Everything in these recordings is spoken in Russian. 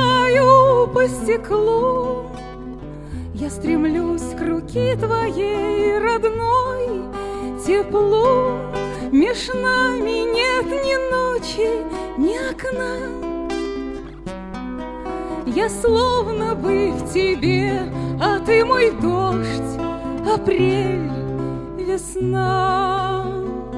ступаю по стеклу, я стремлюсь к руке твоей родной, теплу. Меж нами нет ни ночи, ни окна. Я словно бы в тебе, а ты мой дождь, апрель, весна.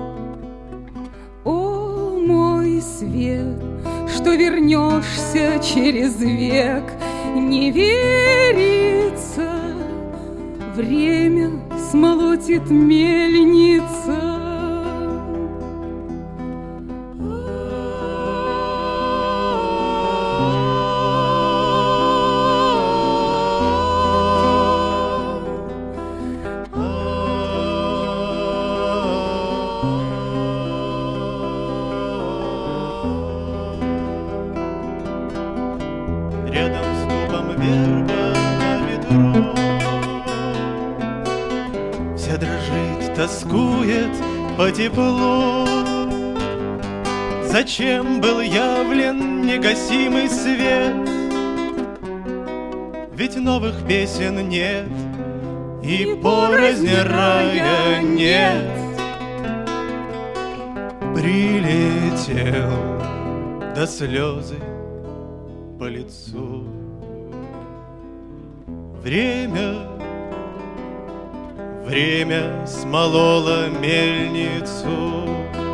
О, мой свет, что вернешься через век, не верится, время смолотит мельница. Рядом с дубом верба на ветру, вся дрожит, тоскует по теплу. Зачем был явлен негасимый свет? Ведь новых песен нет, и порознь рая нет. Прилетел до слезы по лицу. Время смололо мельницу.